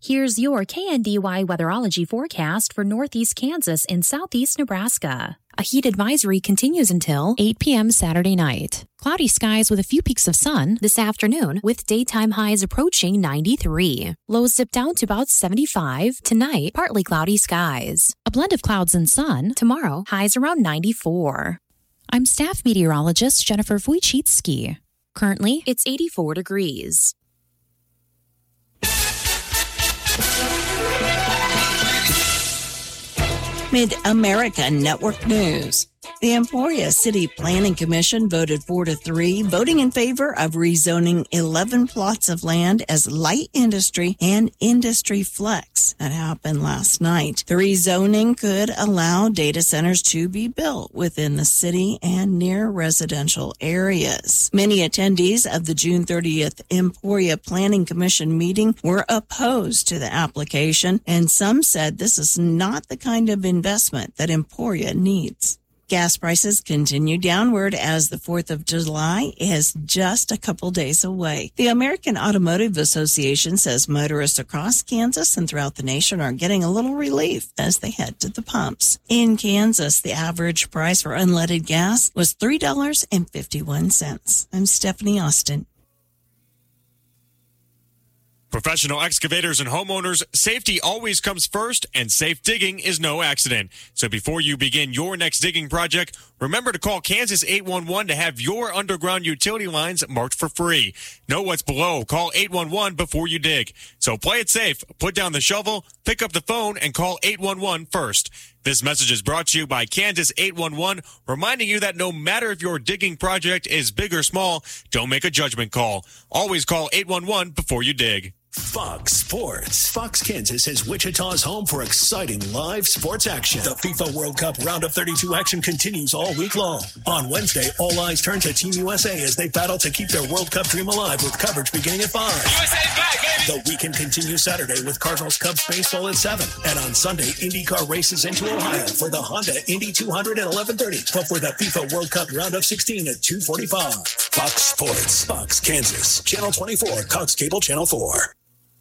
Here's your KNDY weatherology forecast for northeast Kansas and southeast Nebraska. A heat advisory continues until 8 p.m. Saturday night. Cloudy skies with a few peaks of sun this afternoon, with daytime highs approaching 93. Lows dip down to about 75. Tonight, partly cloudy skies. A blend of clouds and sun. Tomorrow, highs around 94. I'm staff meteorologist Jennifer Wojcicki. Currently, it's 84 degrees. Mid-America Network News. The Emporia City Planning Commission voted 4-3, voting in favor of rezoning 11 plots of land as light industry and industry flex. That happened last night. The rezoning could allow data centers to be built within the city and near residential areas. Many attendees of the June 30th Emporia Planning Commission meeting were opposed to the application, and some said this is not the kind of investment that Emporia needs. Gas prices continue downward as the 4th of July is just a couple days away. The American Automotive Association says motorists across Kansas and throughout the nation are getting a little relief as they head to the pumps. In Kansas, the average price for unleaded gas was $3.51. I'm Stephanie Austin. Professional excavators and homeowners, safety always comes first, and safe digging is no accident. So before you begin your next digging project, remember to call Kansas 811 to have your underground utility lines marked for free. Know what's below. Call 811 before you dig. So play it safe. Put down the shovel, pick up the phone, and call 811 first. This message is brought to you by Kansas 811, reminding you that no matter if your digging project is big or small, don't make a judgment call. Always call 811 before you dig. Fox Sports. Fox Kansas is Wichita's home for exciting live sports action. The FIFA World Cup Round of 32 action continues all week long. On Wednesday, all eyes turn to Team USA as they battle to keep their World Cup dream alive with coverage beginning at 5. USA's back, baby! The weekend continues Saturday with Cardinals Cubs baseball at 7. And on Sunday, IndyCar races into Ohio for the Honda Indy 200 at 11:30. Before the FIFA World Cup Round of 16 at 2:45. Fox Sports. Fox Kansas. Channel 24. Cox Cable Channel 4.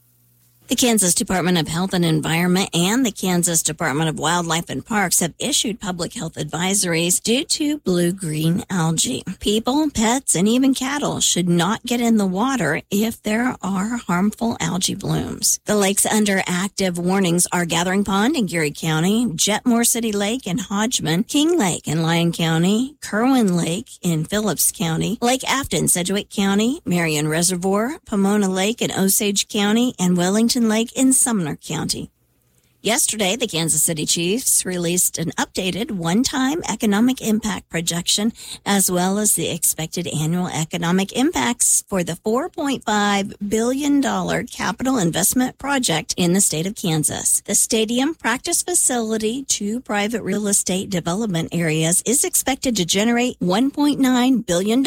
The Kansas Department of Health and Environment and the Kansas Department of Wildlife and Parks have issued public health advisories due to blue-green algae. People, pets, and even cattle should not get in the water if there are harmful algae blooms. The lakes under active warnings are Gathering Pond in Geary County, Jetmore City Lake in Hodgman, King Lake in Lyon County, Kerwin Lake in Phillips County, Lake Afton, Sedgwick County, Marion Reservoir, Pomona Lake in Osage County, and Wellington Lake in Sumner County. Yesterday, the Kansas City Chiefs released an updated one-time economic impact projection, as well as the expected annual economic impacts for the $4.5 billion capital investment project in the state of Kansas. The stadium, practice facility, 2 private real estate development areas is expected to generate $1.9 billion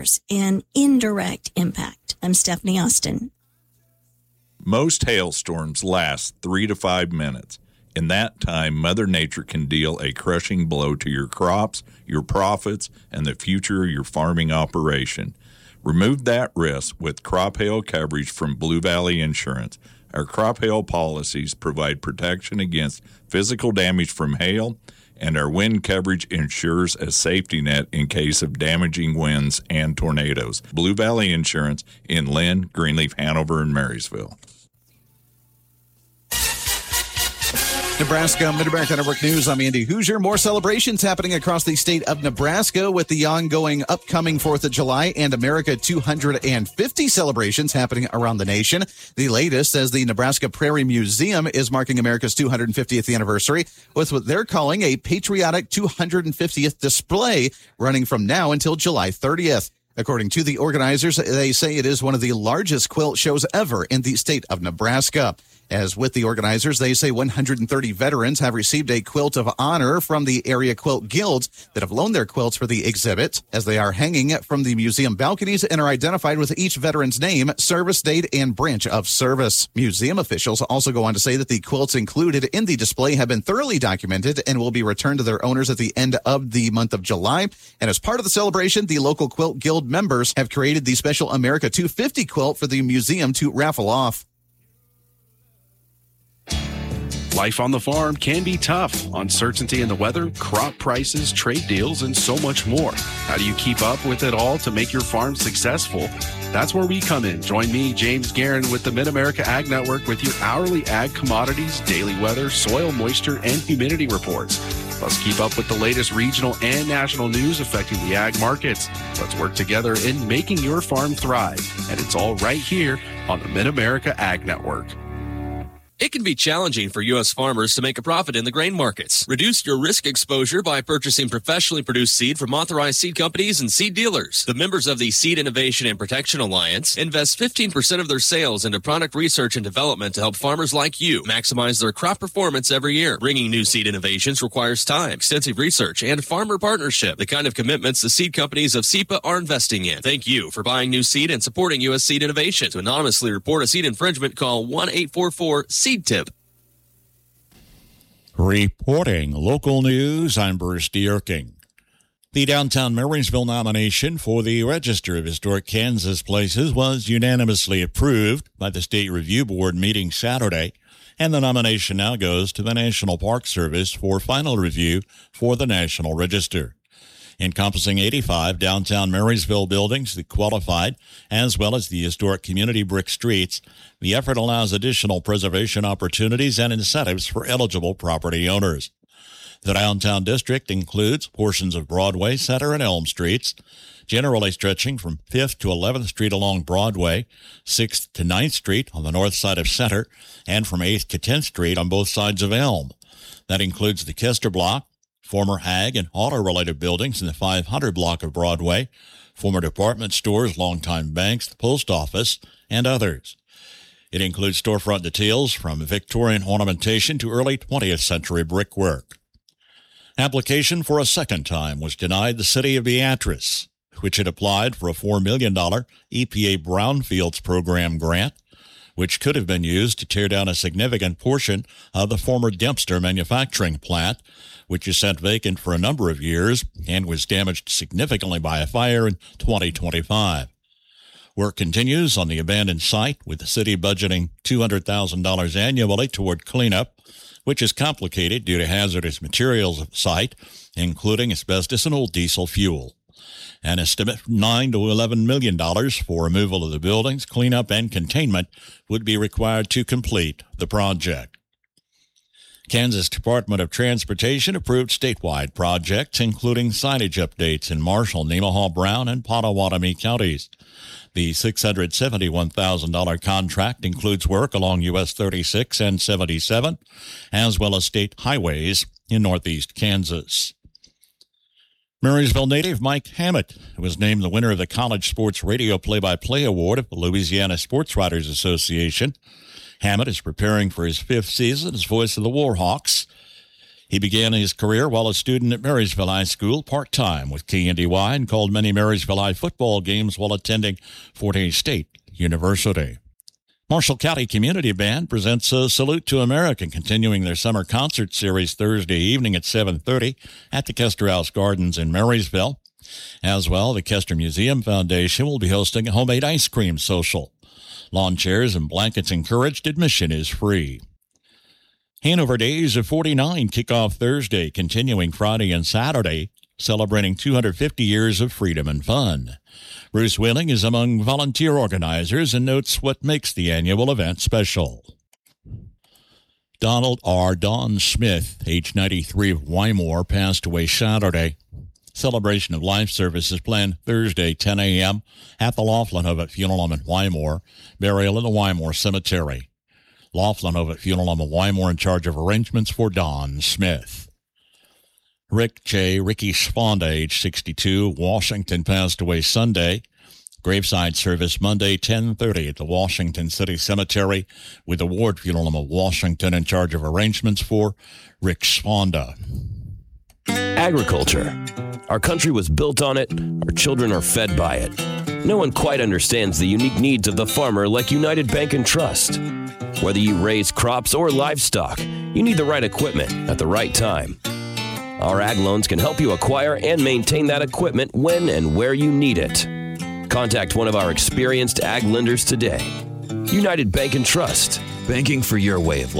in indirect impact. I'm Stephanie Austin. Most hailstorms last 3 to 5 minutes. In that time, Mother Nature can deal a crushing blow to your crops, your profits, and the future of your farming operation. Remove that risk with crop hail coverage from Blue Valley Insurance. Our crop hail policies provide protection against physical damage from hail, and our wind coverage ensures a safety net in case of damaging winds and tornadoes. Blue Valley Insurance in Lynn, Greenleaf, Hanover, and Marysville. Nebraska Mid-America Network News. I'm Andy Hoosier. More celebrations happening across the state of Nebraska with the ongoing upcoming 4th of July and America 250 celebrations happening around the nation. The latest as the Nebraska Prairie Museum is marking America's 250th anniversary with what they're calling a patriotic 250th display running from now until July 30th. According to the organizers, they say it is one of the largest quilt shows ever in the state of Nebraska. As with the organizers, they say 130 veterans have received a quilt of honor from the area quilt guilds that have loaned their quilts for the exhibit, as they are hanging from the museum balconies and are identified with each veteran's name, service date, and branch of service. Museum officials also go on to say that the quilts included in the display have been thoroughly documented and will be returned to their owners at the end of the month of July. And as part of the celebration, the local quilt guild members have created the special America 250 quilt for the museum to raffle off. 250 quilt Life on the farm can be tough. Uncertainty in the weather, crop prices, trade deals, and so much more. How do you keep up with it all to make your farm successful? That's where we come in. Join me, James Guerin, with the Mid-America Ag Network with your hourly ag commodities, daily weather, soil moisture, and humidity reports. Plus, keep up with the latest regional and national news affecting the ag markets. Let's work together in making your farm thrive. And it's all right here on the Mid-America Ag Network. It can be challenging for U.S. farmers to make a profit in the grain markets. Reduce your risk exposure by purchasing professionally produced seed from authorized seed companies and seed dealers. The members of the Seed Innovation and Protection Alliance invest 15% of their sales into product research and development to help farmers like you maximize their crop performance every year. Bringing new seed innovations requires time, extensive research, and farmer partnership, the kind of commitments the seed companies of SEPA are investing in. Thank you for buying new seed and supporting U.S. seed innovation. To anonymously report a seed infringement, call 1-844-SEED TIP. Reporting local news, I'm Bruce Dierking. The downtown Marysville nomination for the Register of Historic Kansas Places was unanimously approved by the State Review Board meeting Saturday, and the nomination now goes to the National Park Service for final review for the National Register. Encompassing 85 downtown Marysville buildings that qualified, as well as the historic community brick streets, the effort allows additional preservation opportunities and incentives for eligible property owners. The downtown district includes portions of Broadway, Center, and Elm Streets, generally stretching from 5th to 11th Street along Broadway, 6th to 9th Street on the north side of Center, and from 8th to 10th Street on both sides of Elm. That includes the Kester Block, former ag and auto-related buildings in the 500 block of Broadway, former department stores, longtime banks, the post office, and others. It includes storefront details from Victorian ornamentation to early 20th century brickwork. Application for a second time was denied the city of Beatrice, which had applied for a $4 million EPA Brownfields Program grant, which could have been used to tear down a significant portion of the former Dempster manufacturing plant, which is sat vacant for a number of years and was damaged significantly by a fire in 2025. Work continues on the abandoned site, with the city budgeting $200,000 annually toward cleanup, which is complicated due to hazardous materials at the site, including asbestos and old diesel fuel. An estimate of $9 to $11 million for removal of the buildings, cleanup, and containment would be required to complete the project. Kansas Department of Transportation approved statewide projects, including signage updates in Marshall, Nemaha, Brown, and Pottawatomie counties. The $671,000 contract includes work along US 36 and 77, as well as state highways in northeast Kansas. Marysville native Mike Hammett was named the winner of the College Sports Radio Play-by-Play Award of the Louisiana Sports Writers Association. Hammett is preparing for his 5th season as voice of the Warhawks. He began his career while a student at Marysville High School part-time with KNDY and called many Marysville High football games while attending Fort Hays State University. Marshall County Community Band presents a Salute to America, continuing their summer concert series Thursday evening at 7:30 at the Kester House Gardens in Marysville. As well, the Kester Museum Foundation will be hosting a homemade ice cream social. Lawn chairs and blankets encouraged. Admission is free. Hanover Days of 49 kick off Thursday, continuing Friday and Saturday, celebrating 250 years of freedom and fun. Bruce Wheeling is among volunteer organizers and notes what makes the annual event special. Donald R. Don Smith, age 93 of Wymore, passed away Saturday. Celebration of life service is planned Thursday, 10 a.m. at the Laughlin-Hovitt Funeral Home in Wymore. Burial in the Wymore Cemetery. Laughlin-Hovitt Funeral Home of Wymore in charge of arrangements for Don Smith. Ricky Sponda, age 62, Washington, passed away Sunday. Graveside service Monday, 10:30 at the Washington City Cemetery, with the Ward Funeral Home of Washington in charge of arrangements for Rick Sponda. Agriculture. Our country was built on it. Our children are fed by it. No one quite understands the unique needs of the farmer like United Bank and Trust. Whether you raise crops or livestock, you need the right equipment at the right time. Our ag loans can help you acquire and maintain that equipment when and where you need it. Contact one of our experienced ag lenders today. United Bank and Trust. Banking for your way of life.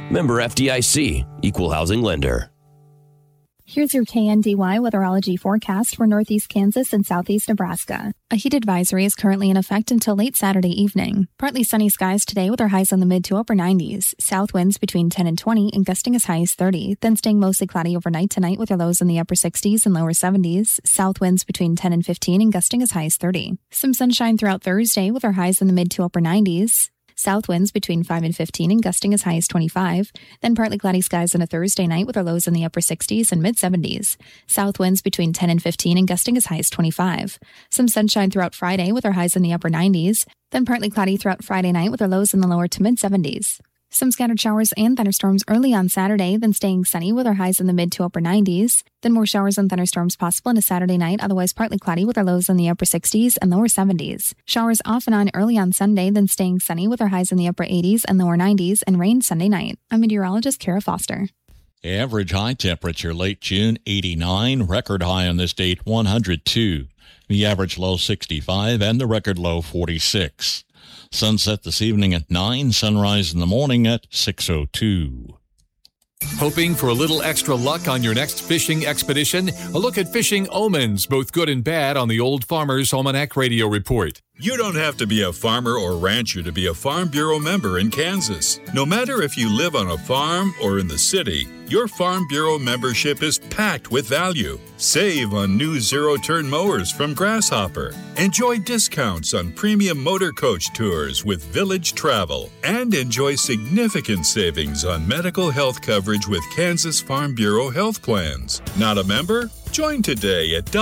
Member FDIC, Equal Housing Lender. Here's your KNDY weatherology forecast for northeast Kansas and southeast Nebraska. A heat advisory is currently in effect until late Saturday evening. Partly sunny skies today with our highs in the mid to upper 90s. South winds between 10 and 20 and gusting as high as 30. Then staying mostly cloudy overnight tonight with our lows in the upper 60s and lower 70s. South winds between 10 and 15 and gusting as high as 30. Some sunshine throughout Thursday with our highs in the mid to upper 90s. South winds between 5 and 15 and gusting as high as 25. Then partly cloudy skies on a Thursday night with our lows in the upper 60s and mid 70s. South winds between 10 and 15 and gusting as high as 25. Some sunshine throughout Friday with our highs in the upper 90s. Then partly cloudy throughout Friday night with our lows in the lower to mid 70s. Some scattered showers and thunderstorms early on Saturday, then staying sunny with our highs in the mid to upper 90s. Then more showers and thunderstorms possible into Saturday night, otherwise partly cloudy with our lows in the upper 60s and lower 70s. Showers off and on early on Sunday, then staying sunny with our highs in the upper 80s and lower 90s, and rain Sunday night. I'm meteorologist Kara Foster. Average high temperature late June 89, record high on this date 102. The average low 65 and the record low 46. Sunset this evening at 9, sunrise in the morning at 6:02. Hoping for a little extra luck on your next fishing expedition? A look at fishing omens, both good and bad, on the Old Farmer's Almanac Radio Report. You don't have to be a farmer or rancher to be a Farm Bureau member in Kansas. No matter if you live on a farm or in the city, your Farm Bureau membership is packed with value. Save on new zero-turn mowers from Grasshopper. Enjoy discounts on premium motor coach tours with Village Travel. And enjoy significant savings on medical health coverage with Kansas Farm Bureau health plans. Not a member? Join today at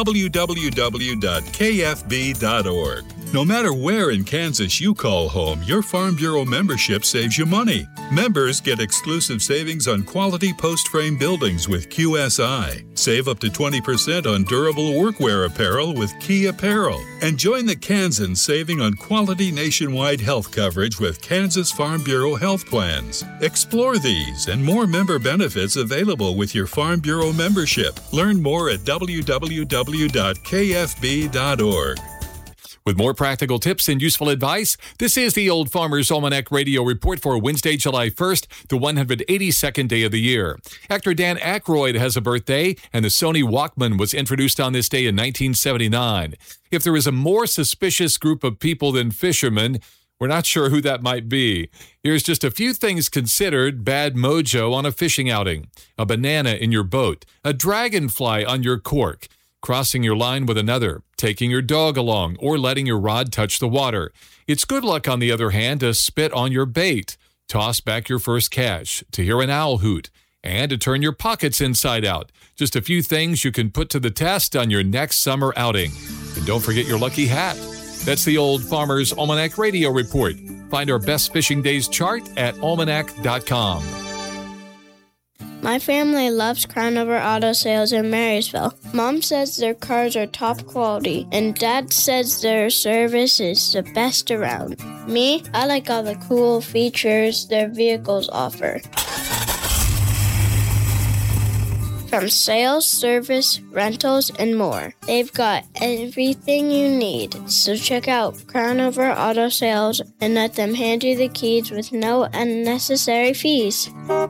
www.kfb.org. No matter where in Kansas you call home, your Farm Bureau membership saves you money. Members get exclusive savings on quality post-frame buildings with QSI. Save up to 20% on durable workwear apparel with Key Apparel. And join the Kansans saving on quality nationwide health coverage with Kansas Farm Bureau health plans. Explore these and more member benefits available with your Farm Bureau membership. Learn more at www.kfb.org. With more practical tips and useful advice, this is the Old Farmer's Almanac Radio Report for Wednesday, July 1st, the 182nd day of the year. Actor Dan Aykroyd has a birthday, and the Sony Walkman was introduced on this day in 1979. If there is a more suspicious group of people than fishermen, we're not sure who that might be. Here's just a few things considered bad mojo on a fishing outing. A banana in your boat, a dragonfly on your cork, crossing your line with another, taking your dog along, or letting your rod touch the water. It's good luck, on the other hand, to spit on your bait, toss back your first catch, to hear an owl hoot, and to turn your pockets inside out. Just a few things you can put to the test on your next summer outing. And don't forget your lucky hat. That's the Old Farmer's Almanac Radio Report. Find our best fishing days chart at almanac.com. My family loves Crown Over Auto Sales in Marysville. Mom says their cars are top quality, and Dad says their service is the best around. Me, I like all the cool features their vehicles offer. From sales, service, rentals, and more. They've got everything you need. So check out Crown Over Auto Sales and let them hand you the keys with no unnecessary fees.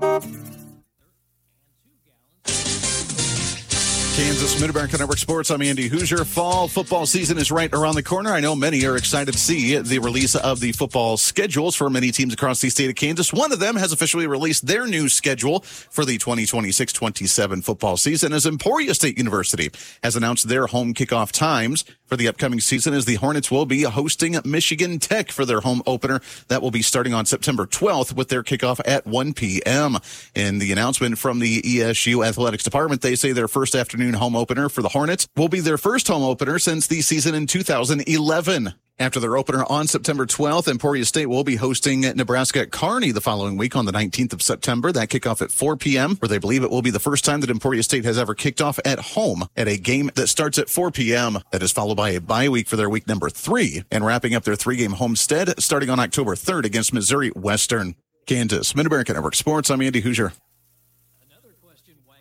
Kansas Mid-America Network Sports. I'm Andy Hoosier. Fall football season is right around the corner. I know many are excited to see the release of the football schedules for many teams across the state of Kansas. One of them has officially released their new schedule for the 2026-27 football season, as Emporia State University has announced their home kickoff times for the upcoming season, as the Hornets will be hosting Michigan Tech for their home opener. That will be starting on September 12th with their kickoff at 1 p.m. In the announcement from the ESU Athletics Department, they say their first afternoon home opener for the Hornets will be their first home opener since the season in 2011. After their opener on September 12th, Emporia State will be hosting Nebraska at Kearney the following week on the 19th of September. That kickoff at 4 p.m., where they believe it will be the first time that Emporia State has ever kicked off at home at a game that starts at 4 p.m. That is followed by a bye week for their week number 3, and wrapping up their 3-game homestead starting on October 3rd against Missouri Western. Kansas Mid-America Network Sports, I'm Andy Hoosier.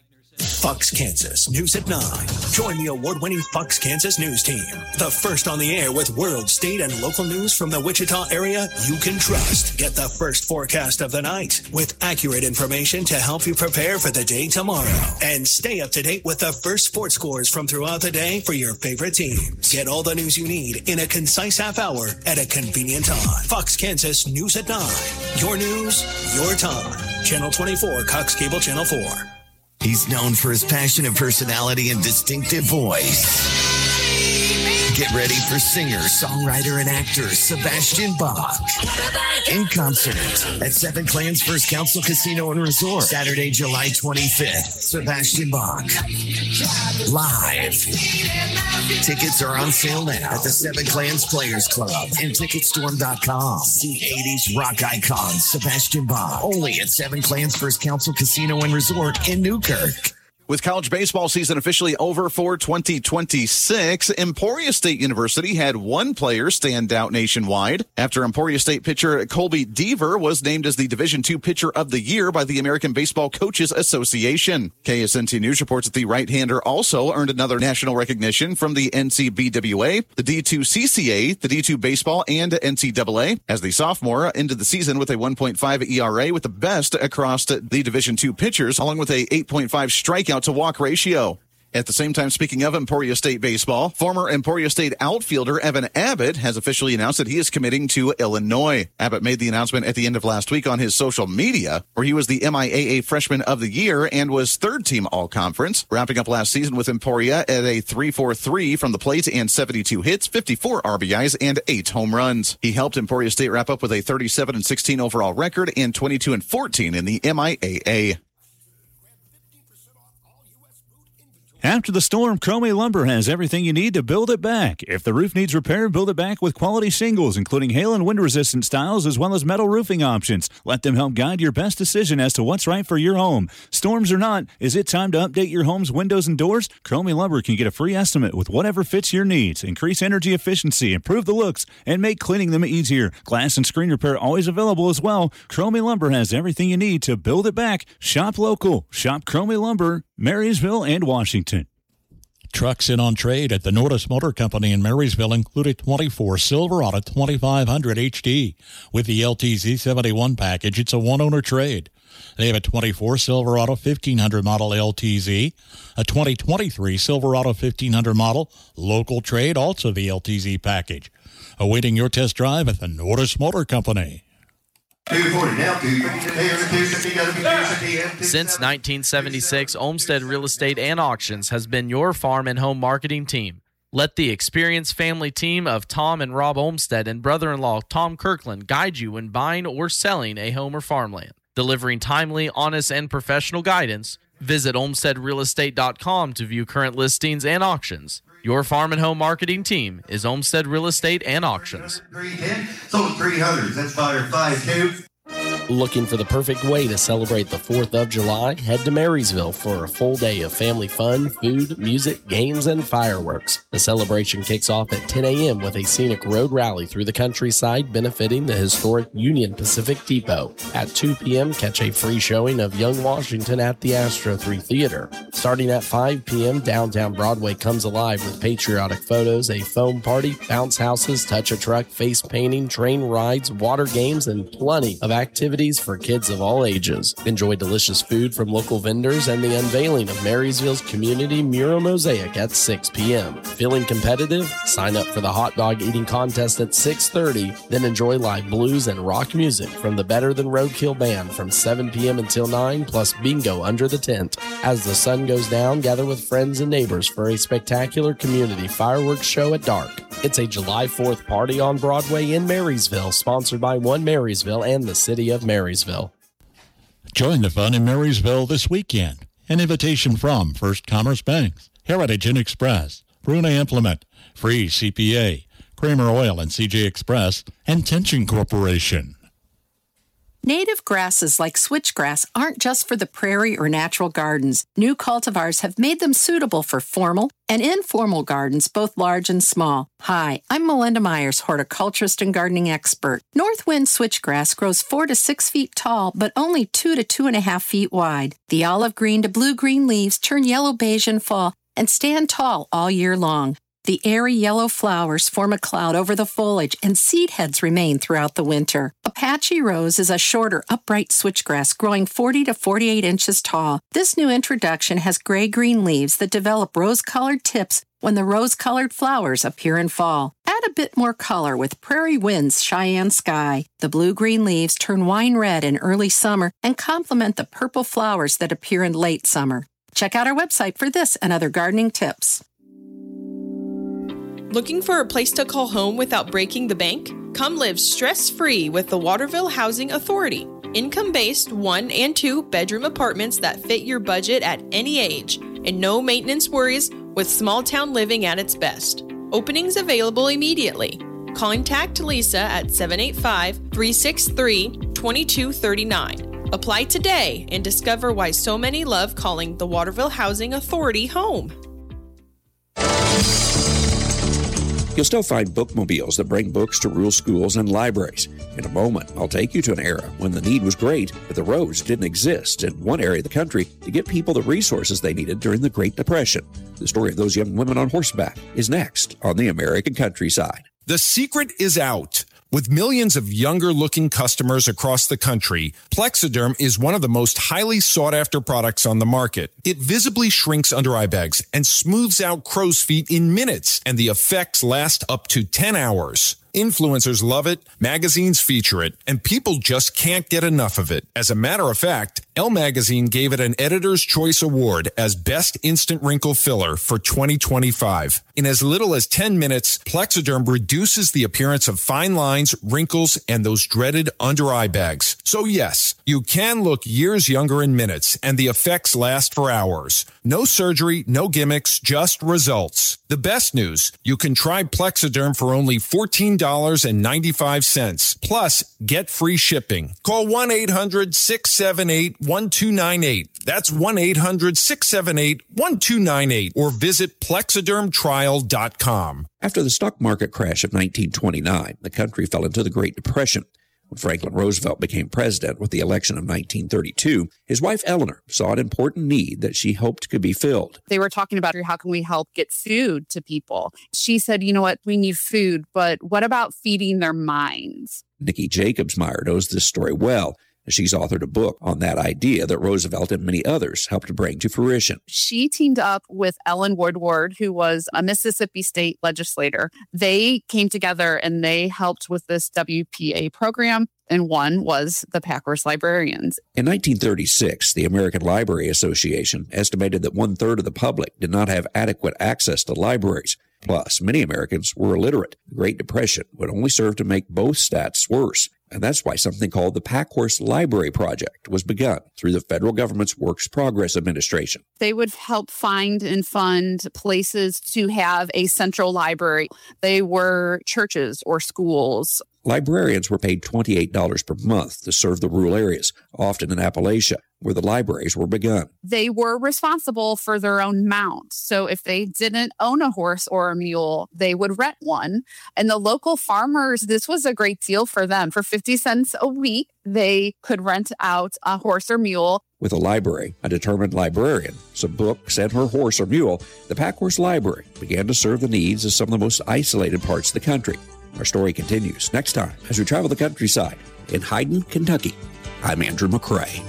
Fox Kansas News at 9. Join the award-winning Fox Kansas News team. The first on the air with world, state, and local news from the Wichita area you can trust. Get the first forecast of the night with accurate information to help you prepare for the day tomorrow. And stay up to date with the first sports scores from throughout the day for your favorite teams. Get all the news you need in a concise half hour at a convenient time. Fox Kansas News at 9. Your news, your time. Channel 24, Cox Cable Channel 4. He's known for his passionate personality and distinctive voice. Get ready for singer, songwriter, and actor Sebastian Bach in concert at Seven Clans First Council Casino and Resort, Saturday, July 25th. Sebastian Bach live. Tickets are on sale now at the Seven Clans Players Club and Ticketstorm.com. See 80s rock icon Sebastian Bach only at Seven Clans First Council Casino and Resort in Newkirk. With college baseball season officially over for 2026, Emporia State University had one player stand out nationwide after Emporia State pitcher Colby Deaver was named as the Division II Pitcher of the Year by the American Baseball Coaches Association. KSNT News reports that the right-hander also earned another national recognition from the NCBWA, the D2CCA, the D2 Baseball, and NCAA, as the sophomore ended the season with a 1.5 ERA with the best across the Division II pitchers, along with a 8.5 strikeout to walk ratio. At the same time, speaking of Emporia State baseball, former Emporia State outfielder Evan Abbott has officially announced that he is committing to Illinois. Abbott made the announcement at the end of last week on his social media, where he was the MIAA Freshman of the Year and was third-team All-Conference, wrapping up last season with Emporia at a 3.43 from the plate and 72 hits, 54 RBIs, and 8 home runs. He helped Emporia State wrap up with a 37-16 overall record and 22-14 in the MIAA. After the storm, Cromie Lumber has everything you need to build it back. If the roof needs repair, build it back with quality shingles, including hail and wind-resistant styles, as well as metal roofing options. Let them help guide your best decision as to what's right for your home. Storms or not, is it time to update your home's windows and doors? Cromie Lumber can get a free estimate with whatever fits your needs. Increase energy efficiency, improve the looks, and make cleaning them easier. Glass and screen repair always available as well. Cromie Lumber has everything you need to build it back. Shop local. Shop Cromie Lumber, Marysville, and Washington. Trucks in on trade at the Nordis Motor Company in Marysville include a 24 Silverado 2500 HD. With the LTZ 71 package, it's a one-owner trade. They have a 24 Silverado 1500 model LTZ, a 2023 Silverado 1500 model local trade, also the LTZ package. Awaiting your test drive at the Nordis Motor Company. Since 1976, Olmsted Real Estate and Auctions has been your farm and home marketing team. Let the experienced family team of Tom and Rob Olmsted and brother-in-law Tom Kirkland guide you when buying or selling a home or farmland. Delivering timely, honest, and professional guidance, visit olmstedrealestate.com to view current listings and auctions. Your farm and home marketing team is Olmsted Real Estate and Auctions. 300. That's fire 5-2. Looking for the perfect way to celebrate the 4th of July? Head to Marysville for a full day of family fun, food, music, games, and fireworks. The celebration kicks off at 10 a.m. with a scenic road rally through the countryside benefiting the historic Union Pacific Depot. At 2 p.m., catch a free showing of Young Washington at the Astro 3 Theater. Starting at 5 p.m., downtown Broadway comes alive with patriotic photos, a foam party, bounce houses, touch a truck, face painting, train rides, water games, and plenty of activities for kids of all ages. Enjoy delicious food from local vendors and the unveiling of Marysville's community mural mosaic at 6 p.m. Feeling competitive? Sign up for the hot dog eating contest at 6:30, then enjoy live blues and rock music from the Better Than Roadkill Band from 7 p.m. until 9, plus bingo under the tent. As the sun goes down, gather with friends and neighbors for a spectacular community fireworks show at dark. It's a July 4th party on Broadway in Marysville, sponsored by One Marysville and the City of Marysville. Join the fun in Marysville this weekend. An invitation from First Commerce Banks, Heritage and Express, Bruna Implement, Free CPA, Kramer Oil and CJ Express, and Tension Corporation. Native grasses like switchgrass aren't just for the prairie or natural gardens. New cultivars have made them suitable for formal and informal gardens, both large and small. Hi, I'm Melinda Myers, horticulturist and gardening expert. Northwind switchgrass grows 4 to 6 feet tall, but only 2 to 2.5 feet wide. The olive green to blue-green leaves turn yellow-beige in fall and stand tall all year long. The airy yellow flowers form a cloud over the foliage, and seed heads remain throughout the winter. Apache rose is a shorter, upright switchgrass growing 40 to 48 inches tall. This new introduction has gray-green leaves that develop rose-colored tips when the rose-colored flowers appear in fall. Add a bit more color with Prairie Wind's Cheyenne Sky. The blue-green leaves turn wine red in early summer and complement the purple flowers that appear in late summer. Check out our website for this and other gardening tips. Looking for a place to call home without breaking the bank? Come live stress-free with the Waterville Housing Authority. Income-based 1 and 2 bedroom apartments that fit your budget at any age, and no maintenance worries with small town living at its best. Openings available immediately. Contact Lisa at 785-363-2239. Apply today and discover why so many love calling the Waterville Housing Authority home. You'll still find bookmobiles that bring books to rural schools and libraries. In a moment, I'll take you to an era when the need was great, but the roads didn't exist in one area of the country to get people the resources they needed during the Great Depression. The story of those young women on horseback is next on the American Countryside. The secret is out. With millions of younger-looking customers across the country, Plexiderm is one of the most highly sought-after products on the market. It visibly shrinks under-eye bags and smooths out crow's feet in minutes, and the effects last up to 10 hours. Influencers love it, magazines feature it, and people just can't get enough of it. As a matter of fact, Elle Magazine gave it an Editor's Choice Award as Best Instant Wrinkle Filler for 2025. In as little as 10 minutes, Plexiderm reduces the appearance of fine lines, wrinkles, and those dreaded under-eye bags. So yes, you can look years younger in minutes, and the effects last for hours. No surgery, no gimmicks, just results. The best news, you can try Plexiderm for only $14.95. Plus, get free shipping. Call 1-800-678-1298. That's 1-800-678-1298. Or visit plexidermtrial.com. After the stock market crash of 1929, the country fell into the Great Depression. When Franklin Roosevelt became president with the election of 1932, his wife Eleanor saw an important need that she hoped could be filled. They were talking about how can we help get food to people. She said, you know what, we need food, but what about feeding their minds? Nikki Jacobsmeyer knows this story well. She's authored a book on that idea that Roosevelt and many others helped to bring to fruition. She teamed up with Ellen Woodward, who was a Mississippi state legislator. They came together and they helped with this WPA program, and one was the Packhorse Librarians. In 1936, the American Library Association estimated that 1/3 of the public did not have adequate access to libraries. Plus, many Americans were illiterate. The Great Depression would only serve to make both stats worse. And that's why something called the Packhorse Library Project was begun through the federal government's Works Progress Administration. They would help find and fund places to have a central library. They were churches or schools. Librarians were paid $28 per month to serve the rural areas, often in Appalachia, where the libraries were begun. They were responsible for their own mount. So if they didn't own a horse or a mule, they would rent one. And the local farmers, this was a great deal for them. For 50 cents a week, they could rent out a horse or mule. With a library, a determined librarian, some books, and her horse or mule, the Packhorse Library began to serve the needs of some of the most isolated parts of the country. Our story continues next time as we travel the countryside in Hayden, Kentucky. I'm Andrew McCrae.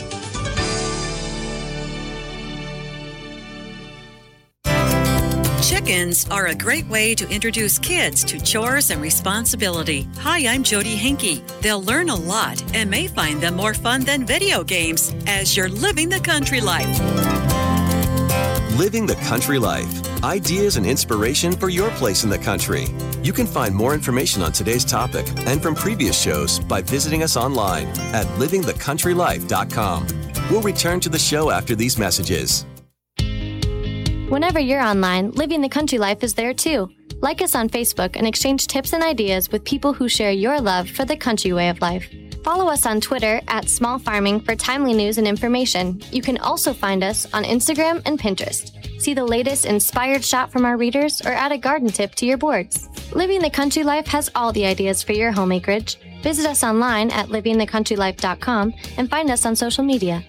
Chickens are a great way to introduce kids to chores and responsibility. Hi, I'm Jody Hinkey. They'll learn a lot and may find them more fun than video games as you're living the country life. Living the Country Life. Ideas and inspiration for your place in the country. You can find more information on today's topic and from previous shows by visiting us online at livingthecountrylife.com. We'll return to the show after these messages. Whenever you're online, Living the Country Life is there too. Like us on Facebook and exchange tips and ideas with people who share your love for the country way of life. Follow us on Twitter at Small Farming for timely news and information. You can also find us on Instagram and Pinterest. See the latest inspired shot from our readers or add a garden tip to your boards. Living the Country Life has all the ideas for your home acreage. Visit us online at livingthecountrylife.com and find us on social media.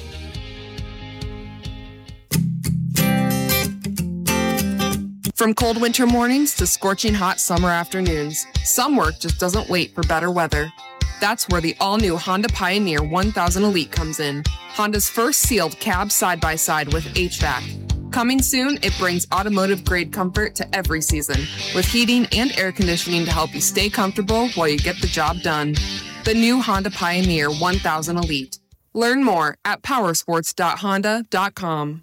From cold winter mornings to scorching hot summer afternoons, some work just doesn't wait for better weather. That's where the all-new Honda Pioneer 1000 Elite comes in. Honda's first sealed cab side-by-side with HVAC. Coming soon, it brings automotive-grade comfort to every season, with heating and air conditioning to help you stay comfortable while you get the job done. The new Honda Pioneer 1000 Elite. Learn more at powersports.honda.com.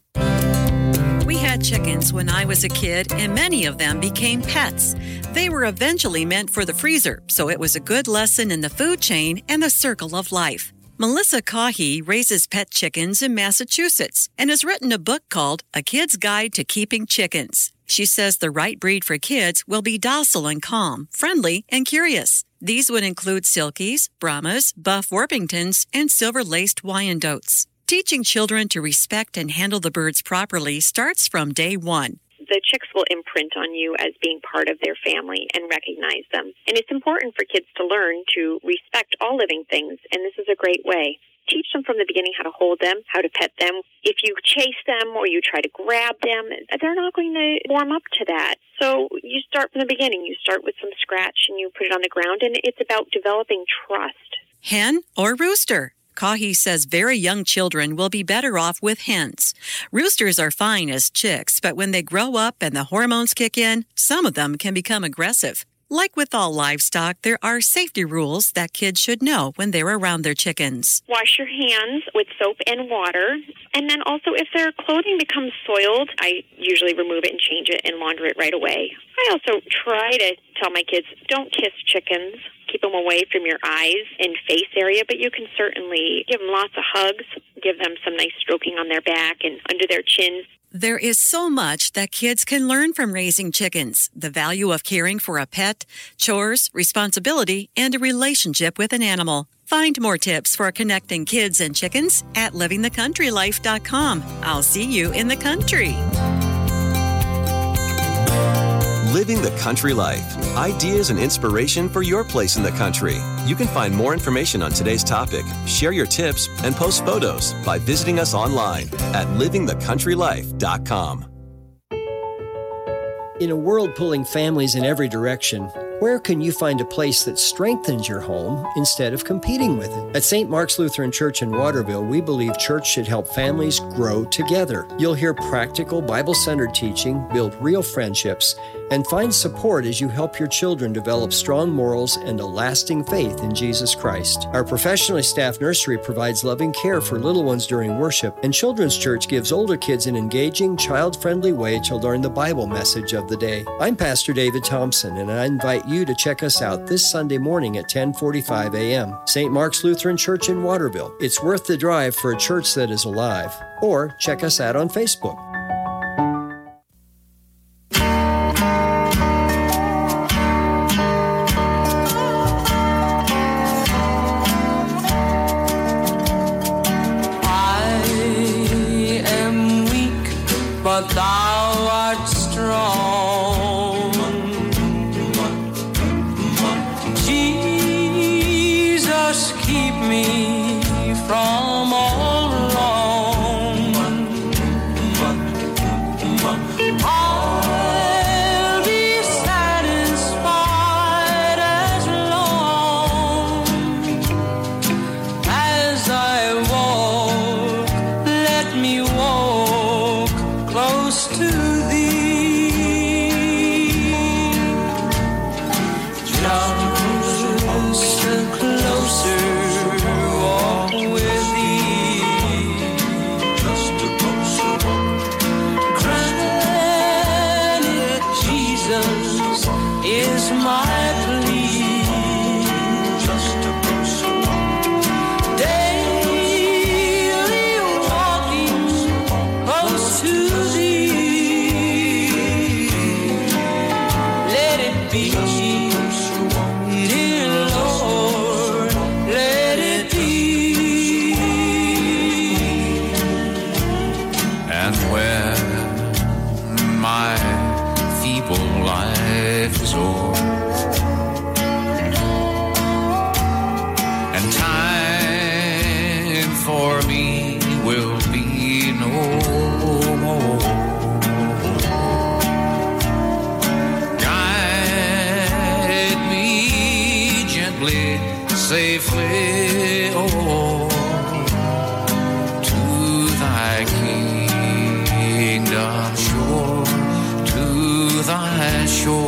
We had chickens when I was a kid, and many of them became pets. They were eventually meant for the freezer, so it was a good lesson in the food chain and the circle of life. Melissa Cahy raises pet chickens in Massachusetts and has written a book called A Kid's Guide to Keeping Chickens. She says the right breed for kids will be docile and calm, friendly and curious. These would include Silkies, Brahmas, Buff Orpingtons, and Silver-Laced Wyandottes. Teaching children to respect and handle the birds properly starts from day one. The chicks will imprint on you as being part of their family and recognize them. And it's important for kids to learn to respect all living things, and this is a great way. Teach them from the beginning how to hold them, how to pet them. If you chase them or you try to grab them, they're not going to warm up to that. So you start from the beginning. You start with some scratch and you put it on the ground, and it's about developing trust. Hen or rooster? Cahy says very young children will be better off with hens. Roosters are fine as chicks, but when they grow up and the hormones kick in, some of them can become aggressive. Like with all livestock, there are safety rules that kids should know when they're around their chickens. Wash your hands with soap and water. And then also, if their clothing becomes soiled, I usually remove it and change it and launder it right away. I also try to tell my kids, don't kiss chickens. Keep them away from your eyes and face area, but you can certainly give them lots of hugs, give them some nice stroking on their back and under their chins. There is so much that kids can learn from raising chickens. The value of caring for a pet, chores, responsibility, and a relationship with an animal. Find more tips for connecting kids and chickens at livingthecountrylife.com. I'll see you in the country. Living the Country Life. Ideas and inspiration for your place in the country. You can find more information on today's topic, share your tips, and post photos by visiting us online at livingthecountrylife.com. In a world pulling families in every direction, where can you find a place that strengthens your home instead of competing with it? At St. Mark's Lutheran Church in Waterville, we believe church should help families grow together. You'll hear practical, Bible-centered teaching, build real friendships, and find support as you help your children develop strong morals and a lasting faith in Jesus Christ. Our professionally staffed nursery provides loving care for little ones during worship, and Children's Church gives older kids an engaging, child-friendly way to learn the Bible message of the day. I'm Pastor David Thompson, and I invite you to check us out this Sunday morning at 10:45 a.m. St. Mark's Lutheran Church in Waterville. It's worth the drive for a church that is alive. Or check us out on Facebook. But thou art strong. Jesus, keep me from all wrong. I'll be satisfied as long as I walk. Let me walk close to will be no more. Guide me gently, safely, oh, to thy kingdom shore, to thy shore.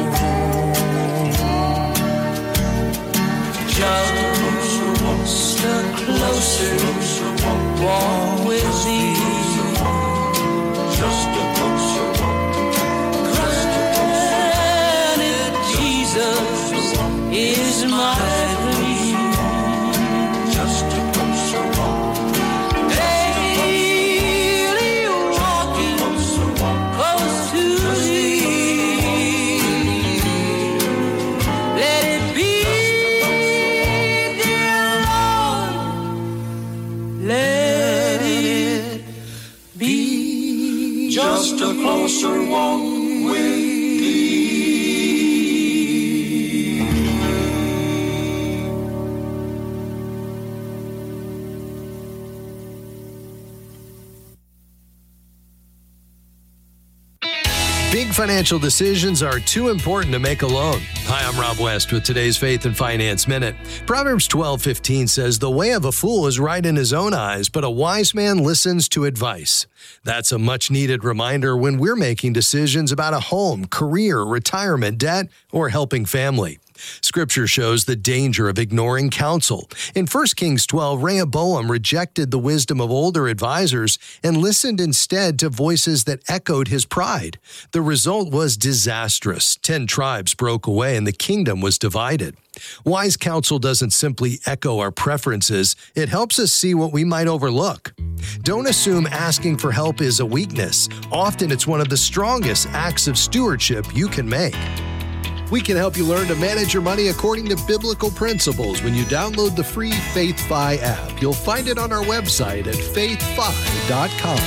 Just a closer walk with thee. Just a closer walk. Granted, Jesus is my plea. Just a closer walk. Daily walking close to thee. Let it be. Let it be just a closer walk with thee. Big financial decisions are too important to make alone. Hi, I'm Rob West with today's Faith and Finance Minute. Proverbs 12:15 says, "The way of a fool is right in his own eyes, but a wise man listens to advice." That's a much-needed reminder when we're making decisions about a home, career, retirement, debt, or helping family. Scripture shows the danger of ignoring counsel. In 1 Kings 12, Rehoboam rejected the wisdom of older advisors and listened instead to voices that echoed his pride. The result was disastrous. 10 tribes broke away and the kingdom was divided. Wise counsel doesn't simply echo our preferences, it helps us see what we might overlook. Don't assume asking for help is a weakness. Often it's one of the strongest acts of stewardship you can make. We can help you learn to manage your money according to biblical principles when you download the free FaithFi app. You'll find it on our website at faithfi.com.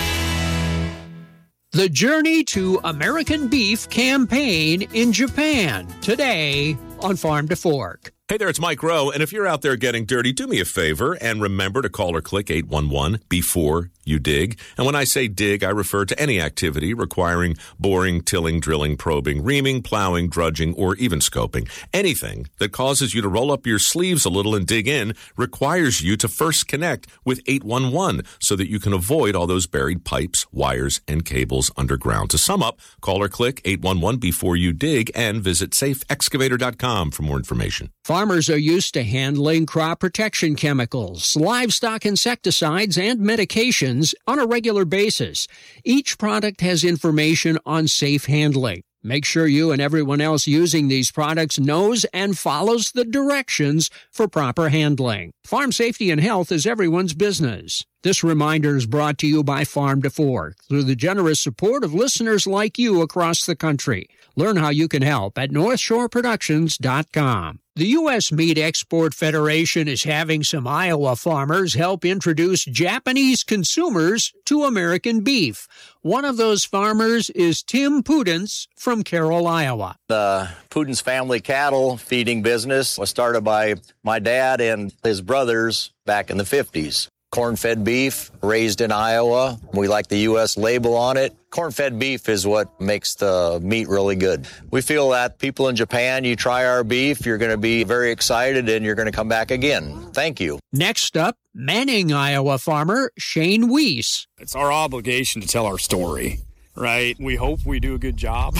The Journey to American Beef campaign in Japan, today on Farm to Fork. Hey there, it's Mike Rowe, and if you're out there getting dirty, do me a favor and remember to call or click 811 before you dig. And when I say dig, I refer to any activity requiring boring, tilling, drilling, probing, reaming, plowing, drudging, or even scoping. Anything that causes you to roll up your sleeves a little and dig in requires you to first connect with 811 so that you can avoid all those buried pipes, wires, and cables underground. To sum up, call or click 811 before you dig and visit safeexcavator.com for more information. Farmers are used to handling crop protection chemicals, livestock insecticides, and medications on a regular basis. Each product has information on safe handling. Make sure you and everyone else using these products knows and follows the directions for proper handling. Farm safety and health is everyone's business. This reminder is brought to you by Farm to Fork through the generous support of listeners like you across the country. Learn how you can help at NorthshoreProductions.com. The U.S. Meat Export Federation is having some Iowa farmers help introduce Japanese consumers to American beef. One of those farmers is Tim Pudens from Carroll, Iowa. The Pudens family cattle feeding business was started by my dad and his brothers back in the 50s. Corn-fed beef, raised in Iowa. We like the U.S. label on it. Corn-fed beef is what makes the meat really good. We feel that people in Japan, you try our beef, you're going to be very excited and you're going to come back again. Thank you. Next up, Manning, Iowa farmer Shane Weiss. It's our obligation to tell our story, right? We hope we do a good job.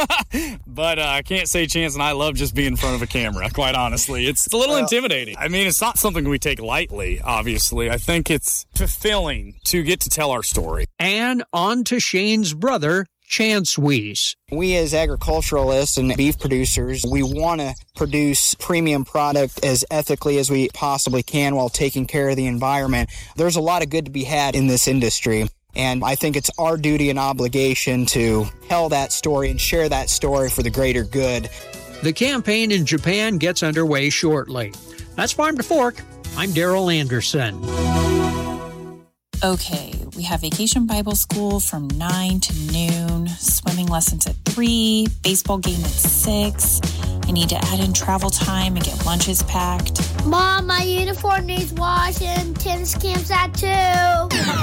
But I can't say Chance and I love just being in front of a camera, quite honestly. It's a little intimidating. I mean, it's not something we take lightly, obviously. I think it's fulfilling to get to tell our story. And on to Shane's brother, Chance Weiss. We as agriculturalists and beef producers, we want to produce premium product as ethically as we possibly can while taking care of the environment. There's a lot of good to be had in this industry. And I think it's our duty and obligation to tell that story and share that story for the greater good. The campaign in Japan gets underway shortly. That's Farm to Fork. I'm Daryl Anderson. Okay, we have Vacation Bible School from 9 to noon, swimming lessons at 3, baseball game at 6. I need to add in travel time and get lunches packed. Mom, my uniform needs washing. Tennis camp's at 2.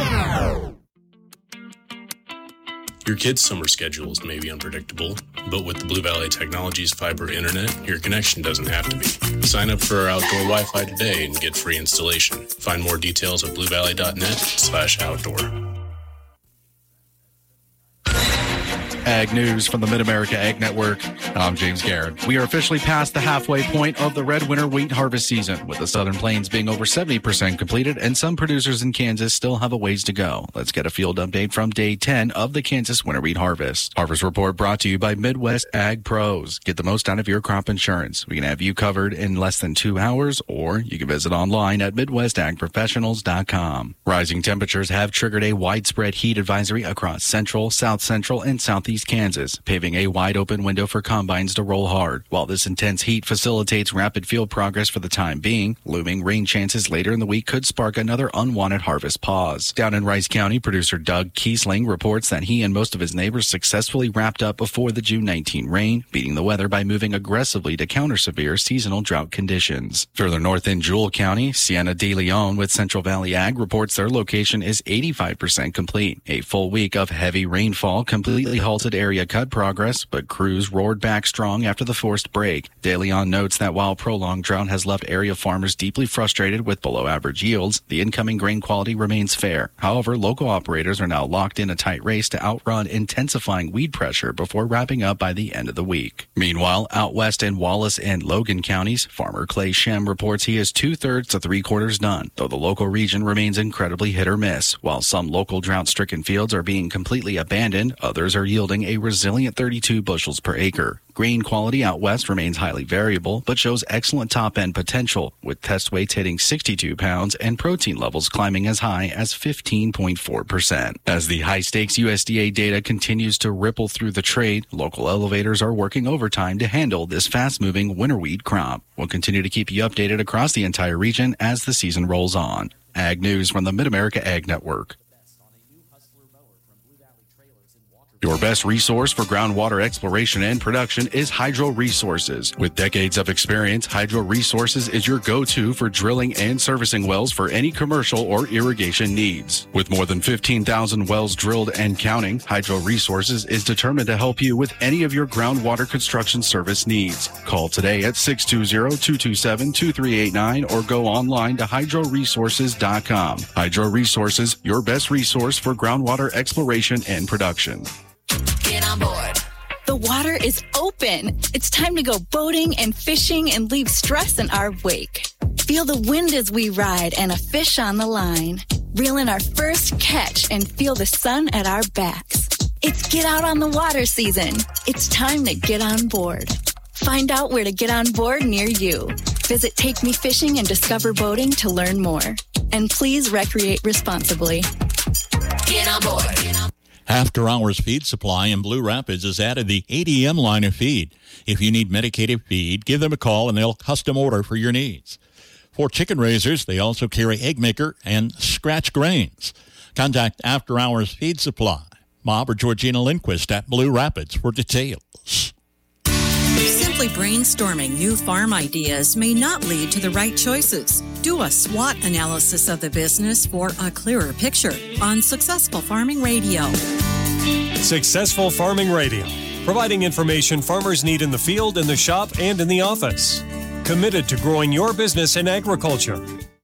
Your kids' summer schedules may be unpredictable, but with the Blue Valley Technologies fiber internet, your connection doesn't have to be. Sign up for our outdoor Wi-Fi today and get free installation. Find more details at bluevalley.net/outdoor. Ag News from the Mid-America Ag Network. I'm James Garrett. We are officially past the halfway point of the red winter wheat harvest season, with the Southern Plains being over 70% completed, and some producers in Kansas still have a ways to go. Let's get a field update from day 10 of the Kansas winter wheat harvest. Harvest report brought to you by Midwest Ag Pros. Get the most out of your crop insurance. We can have you covered in less than 2 hours, or you can visit online at MidwestAgProfessionals.com. Rising temperatures have triggered a widespread heat advisory across central, south central, and southeast Kansas, paving a wide open window for combines to roll hard. While this intense heat facilitates rapid field progress for the time being, looming rain chances later in the week could spark another unwanted harvest pause. Down in Rice County, producer Doug Kiesling reports that he and most of his neighbors successfully wrapped up before the June 19 rain, beating the weather by moving aggressively to counter severe seasonal drought conditions. Further north in Jewell County, Sienna de Leon with Central Valley Ag reports their location is 85% complete. A full week of heavy rainfall completely halted area cut progress, but crews roared back strong after the forced break. De Leon notes that while prolonged drought has left area farmers deeply frustrated with below average yields, the incoming grain quality remains fair. However, local operators are now locked in a tight race to outrun intensifying weed pressure before wrapping up by the end of the week. Meanwhile, out west in Wallace and Logan counties, farmer Clay Shem reports he is 2/3 to 3/4 done, though the local region remains incredibly hit or miss. While some local drought-stricken fields are being completely abandoned, others are yielding a resilient 32 bushels per acre. Grain quality out west remains highly variable, but shows excellent top-end potential, with test weights hitting 62 pounds and protein levels climbing as high as 15.4%. As the high-stakes USDA data continues to ripple through the trade, local elevators are working overtime to handle this fast-moving winter wheat crop. We'll continue to keep you updated across the entire region as the season rolls on. Ag News from the Mid-America Ag Network. Your best resource for groundwater exploration and production is Hydro Resources. With decades of experience, Hydro Resources is your go-to for drilling and servicing wells for any commercial or irrigation needs. With more than 15,000 wells drilled and counting, Hydro Resources is determined to help you with any of your groundwater construction service needs. Call today at 620-227-2389 or go online to hydroresources.com. Hydro Resources, your best resource for groundwater exploration and production. Get on board. The water is open. It's time to go boating and fishing and leave stress in our wake. Feel the wind as we ride and a fish on the line. Reel in our first catch and feel the sun at our backs. It's get out on the water season. It's time to get on board. Find out where to get on board near you. Visit Take Me Fishing and Discover Boating to learn more. And please recreate responsibly. Get on board. After Hours Feed Supply in Blue Rapids has added the ADM line of feed. If you need medicated feed, give them a call and they'll custom order for your needs. For chicken raisers, they also carry Egg Maker and Scratch Grains. Contact After Hours Feed Supply. Bob or Georgina Lindquist at Blue Rapids for details. Simply brainstorming new farm ideas may not lead to the right choices. Do a SWOT analysis of the business for a clearer picture on Successful Farming Radio. Successful Farming Radio, providing information farmers need in the field, in the shop, and in the office. Committed to growing your business in agriculture.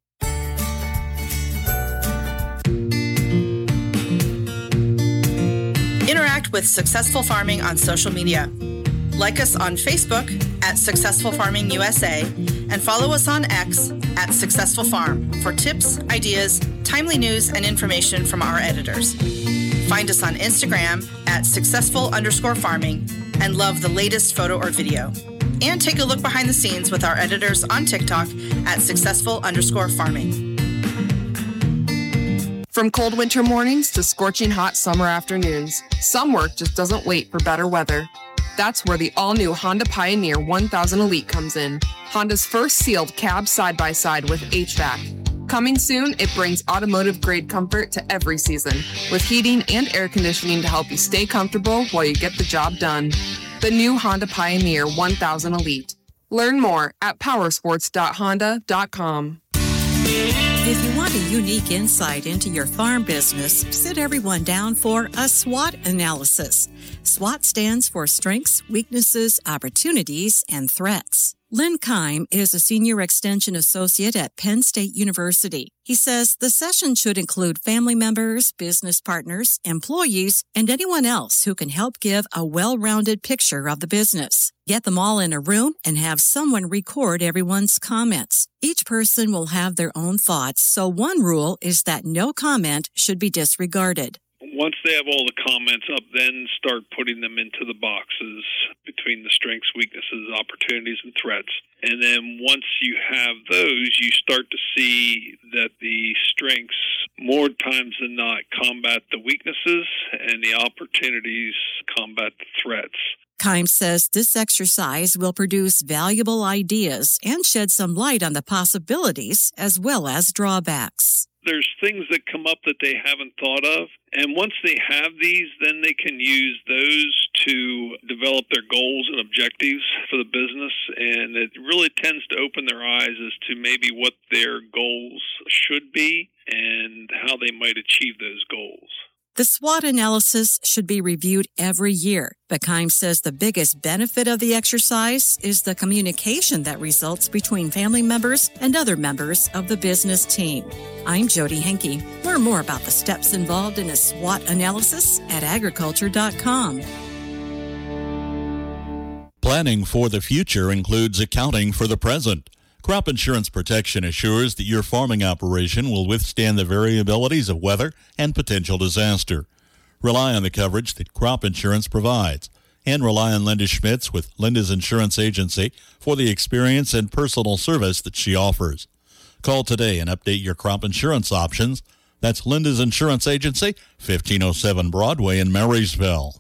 Interact with Successful Farming on social media. Like us on Facebook at Successful Farming USA and follow us on X at Successful Farm for tips, ideas, timely news, and information from our editors. Find us on Instagram at successful_farming and love the latest photo or video. And take a look behind the scenes with our editors on TikTok at successful_farming. From cold winter mornings to scorching hot summer afternoons, some work just doesn't wait for better weather. That's where the all-new Honda Pioneer 1000 Elite comes in. Honda's first sealed cab side-by-side with HVAC. Coming soon, it brings automotive-grade comfort to every season, with heating and air conditioning to help you stay comfortable while you get the job done. The new Honda Pioneer 1000 Elite. Learn more at powersports.honda.com. If you want want a unique insight into your farm business, sit everyone down for a SWOT analysis. SWOT stands for Strengths, Weaknesses, Opportunities, and Threats. Lynn Keim is a Senior Extension Associate at Penn State University. He says the session should include family members, business partners, employees, and anyone else who can help give a well-rounded picture of the business. Get them all in a room and have someone record everyone's comments. Each person will have their own thoughts, so one rule is that no comment should be disregarded. Once they have all the comments up, then start putting them into the boxes between the strengths, weaknesses, opportunities, and threats. And then once you have those, you start to see that the strengths, more times than not, combat the weaknesses, and the opportunities combat the threats. Keim says this exercise will produce valuable ideas and shed some light on the possibilities as well as drawbacks. There's things that come up that they haven't thought of, and once they have these, then they can use those to develop their goals and objectives for the business, and it really tends to open their eyes as to maybe what their goals should be and how they might achieve those goals. The SWOT analysis should be reviewed every year, but Keim says the biggest benefit of the exercise is the communication that results between family members and other members of the business team. I'm Jody Henke. Learn more about the steps involved in a SWOT analysis at agriculture.com. Planning for the future includes accounting for the present. Crop Insurance Protection assures that your farming operation will withstand the variabilities of weather and potential disaster. Rely on the coverage that Crop Insurance provides, and rely on Linda Schmitz with Linda's Insurance Agency for the experience and personal service that she offers. Call today and update your crop insurance options. That's Linda's Insurance Agency, 1507 Broadway in Marysville.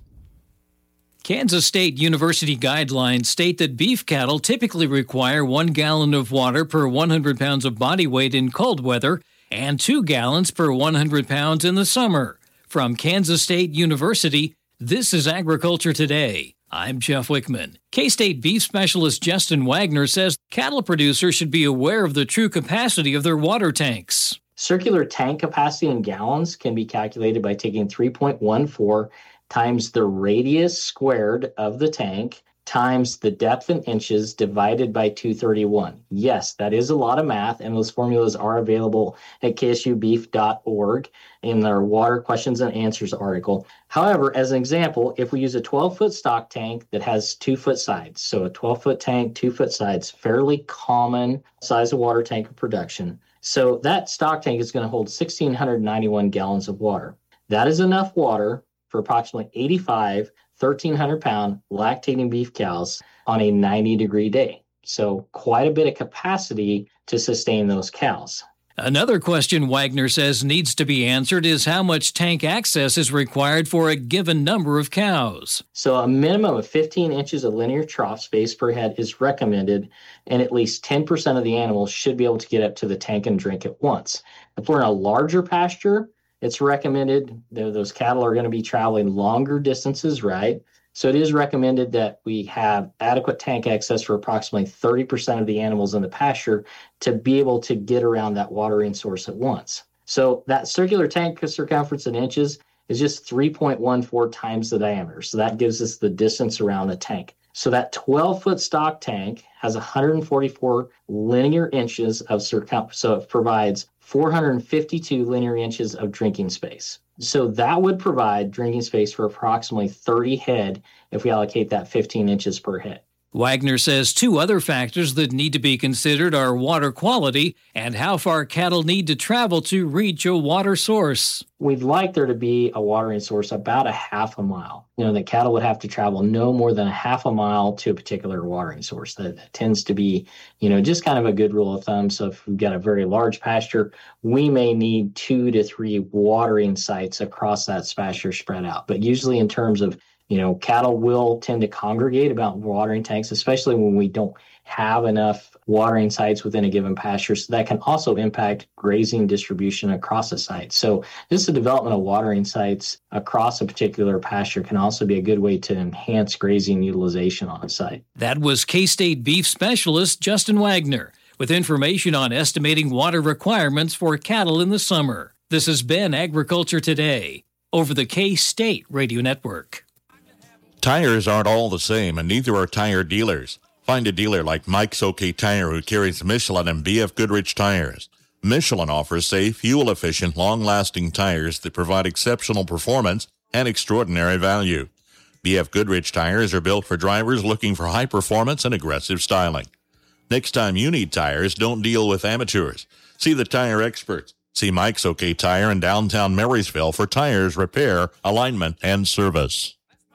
Kansas State University guidelines state that beef cattle typically require 1 gallon of water per 100 pounds of body weight in cold weather and 2 gallons per 100 pounds in the summer. From Kansas State University, this is Agriculture Today. I'm Jeff Wickman. K-State beef specialist Justin Wagner says cattle producers should be aware of the true capacity of their water tanks. Circular tank capacity in gallons can be calculated by taking 3.14 times the radius squared of the tank times the depth in inches divided by 231. Yes, that is a lot of math, and those formulas are available at ksubeef.org in their Water Questions and Answers article. However, as an example, if we use a 12-foot stock tank that has 2-foot sides, so a 12-foot tank, 2-foot sides, fairly common size of water tank of production. So that stock tank is going to hold 1,691 gallons of water. That is enough water for approximately 85 1,300-pound lactating beef cows on a 90-degree day. So quite a bit of capacity to sustain those cows. Another question Wagner says needs to be answered is how much tank access is required for a given number of cows. So a minimum of 15 inches of linear trough space per head is recommended, and at least 10% of the animals should be able to get up to the tank and drink at once. If we're in a larger pasture, it's recommended that those cattle are going to be traveling longer distances, right? So it is recommended that we have adequate tank access for approximately 30% of the animals in the pasture to be able to get around that watering source at once. So that circular tank circumference in inches is just 3.14 times the diameter. So that gives us the distance around the tank. So that 12-foot stock tank has 144 linear inches of circumference. So it provides 452 linear inches of drinking space. So that would provide drinking space for approximately 30 head if we allocate that 15 inches per head. Wagner says two other factors that need to be considered are water quality and how far cattle need to travel to reach a water source. We'd like there to be a watering source about a half a mile. The cattle would have to travel no more than a half a mile to a particular watering source. That tends to be, just kind of a good rule of thumb. So if we've got a very large pasture, we may need 2 to 3 watering sites across that pasture spread out. But usually in terms of cattle will tend to congregate about watering tanks, especially when we don't have enough watering sites within a given pasture. So that can also impact grazing distribution across a site. So just the development of watering sites across a particular pasture can also be a good way to enhance grazing utilization on a site. That was K-State beef specialist Justin Wagner. with information on estimating water requirements for cattle in the summer. This has been Agriculture Today over the K-State Radio Network. Tires aren't all the same, and neither are tire dealers. Find a dealer like Mike's OK Tire who carries Michelin and BF Goodrich tires. Michelin offers safe, fuel-efficient, long-lasting tires that provide exceptional performance and extraordinary value. BF Goodrich tires are built for drivers looking for high performance and aggressive styling. Next time you need tires, don't deal with amateurs. See the tire experts. See Mike's OK Tire in downtown Marysville for tires, repair, alignment, and service.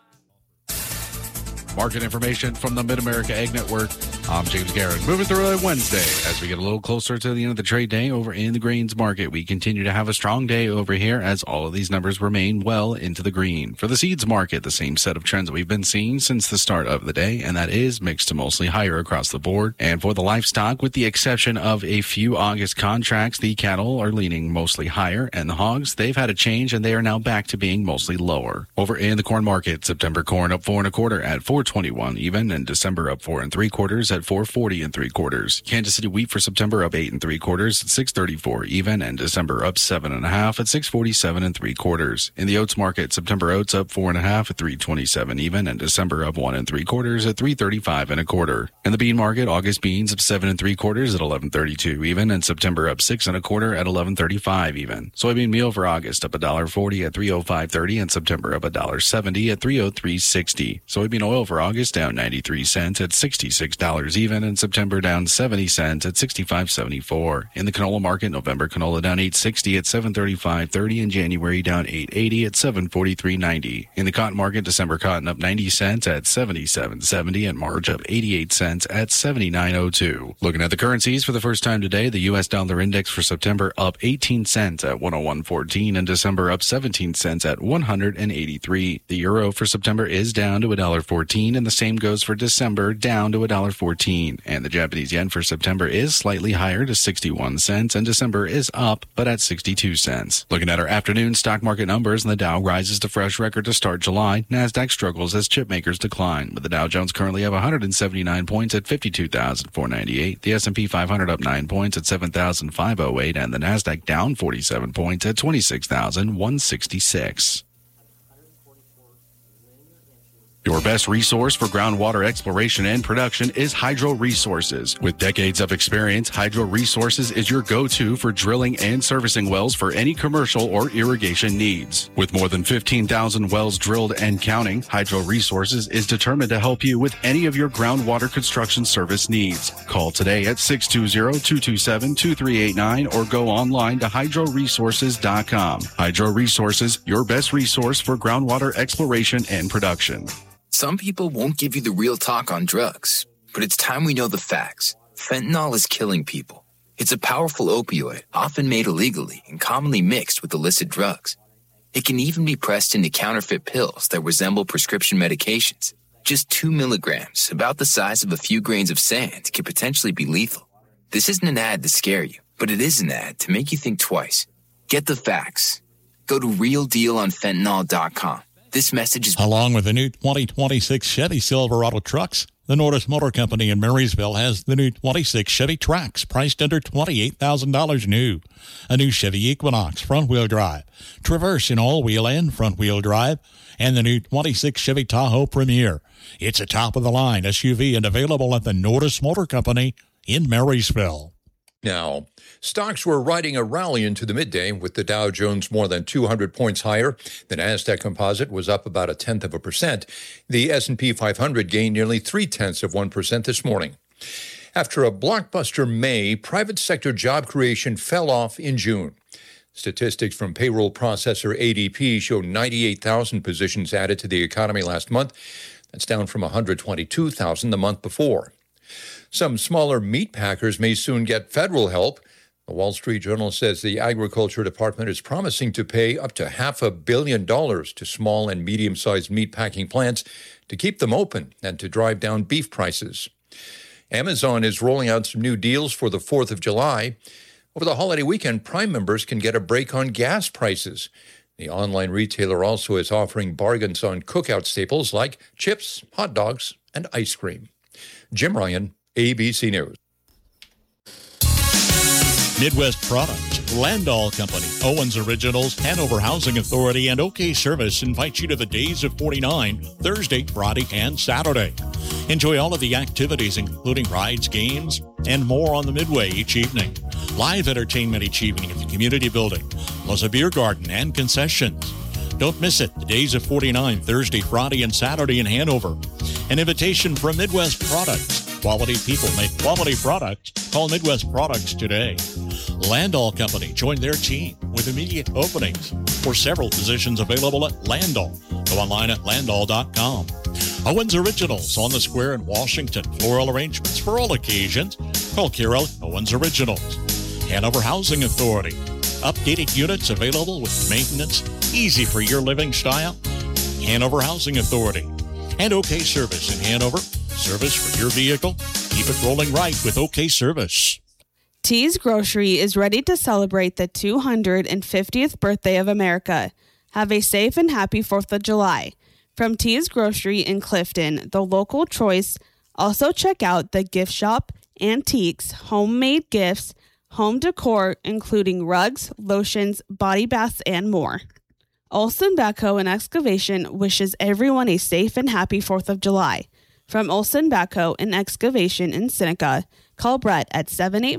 Market information from the Mid-America Ag Network. I'm James Garrett. Moving through a Wednesday as we get a little closer to the end of the trade day over in the grains market. We continue to have a strong day over here as all of these numbers remain well into the green. For the seeds market, the same set of trends that we've been seeing since the start of the day, and that is mixed to mostly higher across the board. And for the livestock, with the exception of a few August contracts, the cattle are leaning mostly higher, and the hogs, they've had a change and they are now back to being mostly lower. Over in the corn market, September corn up 4 1/4 at $4.21 even, and December up 4 3/4 at $4.40 3/4. Kansas City wheat for September up 8 3/4 at $6.34 even, and December up 7 1/2 at $6.47 3/4. In the oats market, September oats up 4 1/2 at $3.27 even, and December up 1 3/4 at $3.35 1/4. In the bean market, August beans up 7 3/4 at $11.32 even, and September up 6 1/4 at $11.35 even. Soybean meal for August up $1.40 at $3.0530, and September up $1.70 at $3.0360. Soybean oil for August down 93 cents at $66 even, and September down 70 cents at $65.74. In the canola market, November canola down $8.60 at $735.30, and January down $8.80 at $743.90. In the cotton market, December cotton up 90 cents at $77.70, and March up 88 cents at $79.02. Looking at the currencies for the first time today, the U.S. dollar index for September up 18 cents at 101.14, and December up 17 cents at 183. The euro for September is down to $1.14, and the same goes for December, down to $1.14. And the Japanese yen for September is slightly higher to 61 cents, and December is up, but at 62 cents. Looking at our afternoon stock market numbers, and the Dow rises to fresh record to start July. NASDAQ struggles as chip makers decline, with the Dow Jones currently up 179 points at 52,498. The S&P 500 up 9 points at 7,508, and the NASDAQ down 47 points at 26,166. Your best resource for groundwater exploration and production is Hydro Resources. With decades of experience, Hydro Resources is your go-to for drilling and servicing wells for any commercial or irrigation needs. With more than 15,000 wells drilled and counting, Hydro Resources is determined to help you with any of your groundwater construction service needs. Call today at 620-227-2389 or go online to hydroresources.com. Hydro Resources, your best resource for groundwater exploration and production. Some people won't give you the real talk on drugs, but it's time we know the facts. Fentanyl is killing people. It's a powerful opioid, often made illegally and commonly mixed with illicit drugs. It can even be pressed into counterfeit pills that resemble prescription medications. Just 2 milligrams, about the size of a few grains of sand, can potentially be lethal. This isn't an ad to scare you, but it is an ad to make you think twice. Get the facts. Go to realdealonfentanyl.com. This message is... Along with the new 2026 Chevy Silverado trucks, the Nordis Motor Company in Marysville has the new 26 Chevy Trax priced under $28,000 new. A new Chevy Equinox front-wheel drive, Traverse in all-wheel and front-wheel drive, and the new 26 Chevy Tahoe Premier. It's a top-of-the-line SUV and available at the Nordis Motor Company in Marysville. Now, stocks were riding a rally into the midday with the Dow Jones more than 200 points higher. The Nasdaq Composite was up about 0.1%. The S&P 500 gained nearly 0.3% this morning. After a blockbuster May, private sector job creation fell off in June. Statistics from payroll processor ADP show 98,000 positions added to the economy last month. That's down from 122,000 the month before. Some smaller meat packers may soon get federal help. The Wall Street Journal says the Agriculture Department is promising to pay up to $500 million to small and medium-sized meat packing plants to keep them open and to drive down beef prices. Amazon is rolling out some new deals for the 4th of July. Over the holiday weekend, Prime members can get a break on gas prices. The online retailer also is offering bargains on cookout staples like chips, hot dogs, and ice cream. Jim Ryan, ABC News. Midwest Products, Landall Company, Owens Originals, Hanover Housing Authority, and OK Service invite you to the Days of 49, Thursday, Friday, and Saturday. Enjoy all of the activities, including rides, games, and more on the Midway each evening. Live entertainment each evening at the community building, plus a beer garden and concessions. Don't miss it. The Days of 49, Thursday, Friday, and Saturday in Hanover. An invitation from Midwest Products. Quality people make quality products. Call Midwest Products today. Landall Company joined their team with immediate openings for several positions available at Landall. Go online at landall.com. Owens Originals on the Square in Washington. Floral arrangements for all occasions. Call Carol Owens Originals. Hanover Housing Authority. Updated units available with maintenance. Easy for your living style. Hanover Housing Authority. And OK Service in Hanover. Service for your vehicle. Keep it rolling right with OK Service. Tees Grocery is ready to celebrate the 250th birthday of America. Have a safe and happy 4th of July. From Tees Grocery in Clifton, the local choice. Also check out the gift shop, antiques, homemade gifts, home decor, including rugs, lotions, body baths, and more. Olson Backhoe and Excavation wishes everyone a safe and happy 4th of July. From Olson Backhoe and Excavation in Seneca, call Brett at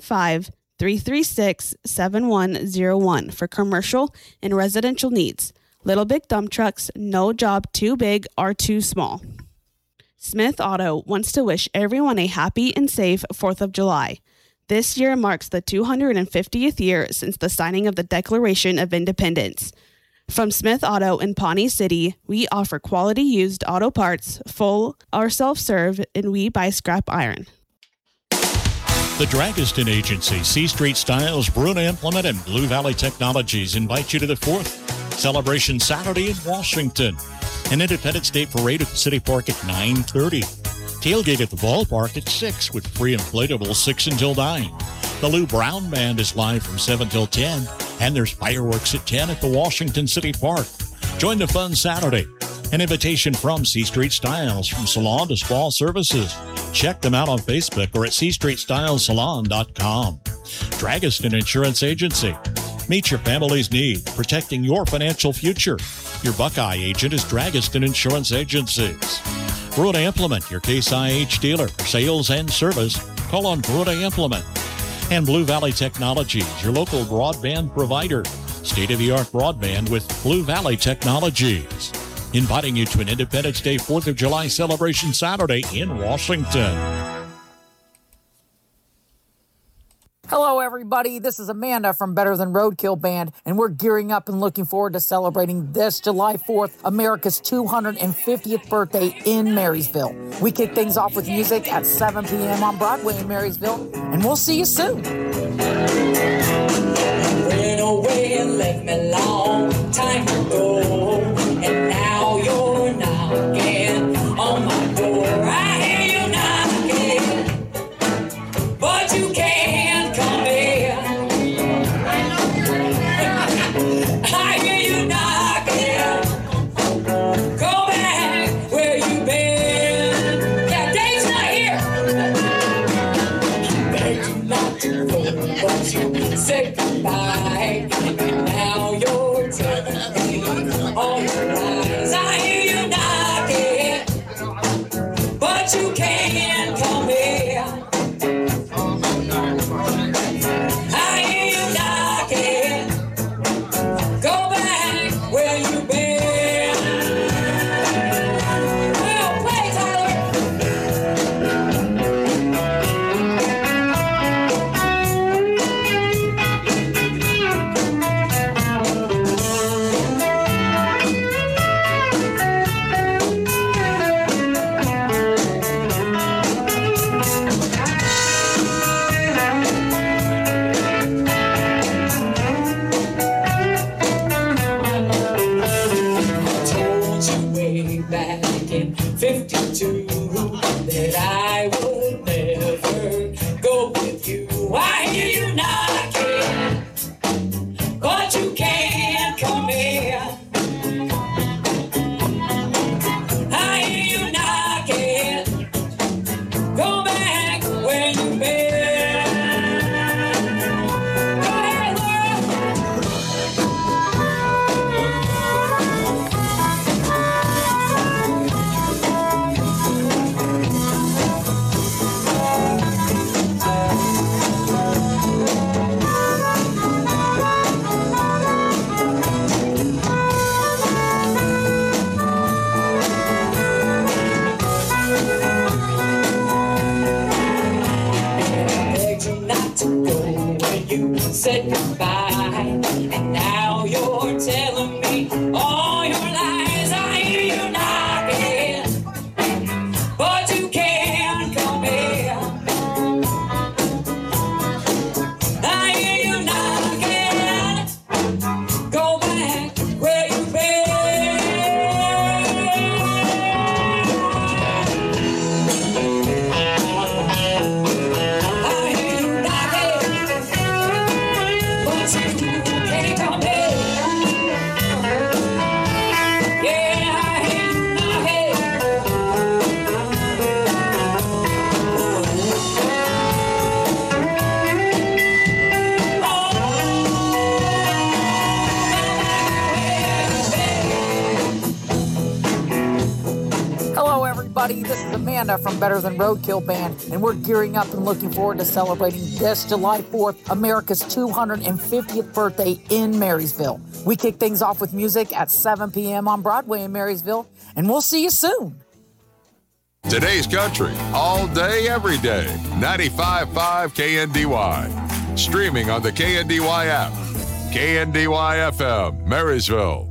785-336-7101 for commercial and residential needs. Little big dump trucks, no job too big or too small. Smith Auto wants to wish everyone a happy and safe 4th of July. This year marks the 250th year since the signing of the Declaration of Independence. From Smith Auto in Pawnee City, we offer quality used auto parts, full or self-serve, and we buy scrap iron. The Dragiston Agency, C Street Styles, Bruna Implement, and Blue Valley Technologies invite you to the 4th Celebration Saturday in Washington. An Independence Day parade at the City Park at 9:30. Tailgate at the ballpark at 6 with free inflatables 6 until 9. The Lou Brown Band is live from 7 till 10, and there's fireworks at 10 at the Washington City Park. Join the fun Saturday. An invitation from C Street Styles, from salon to spa services. Check them out on Facebook or at cstreetstylessalon.com. Dragiston Insurance Agency. Meet your family's need, protecting your financial future. Your Buckeye agent is Dragiston Insurance Agencies. Bruna Implement, your Case IH dealer for sales and service. Call on Bruna Implement. And Blue Valley Technologies, your local broadband provider. State-of-the-art broadband with Blue Valley Technologies. Inviting you to an Independence Day 4th of July celebration Saturday in Washington. Hello, everybody. This is Amanda from Better Than Roadkill Band, and we're gearing up and looking forward to celebrating this July 4th, America's 250th birthday in Marysville. We kick things off with music at 7 p.m. on Broadway in Marysville, and we'll see you soon. Went away and left me long time ago, and now you're knocking on my door. I hear you knocking, but you can't come in. I hear you knocking, go back where you've been. Yeah, Dave's not here. Begged you not to go, but you said goodbye, and now you're telling me everybody. This is Amanda from Better Than Roadkill Band, and we're gearing up and looking forward to celebrating this July 4th, America's 250th birthday in Marysville. We kick things off with music at 7 p.m. on Broadway in Marysville, and we'll see you soon. Today's country, all day, every day. 95.5 KNDY. Streaming on the KNDY app. KNDY FM, Marysville.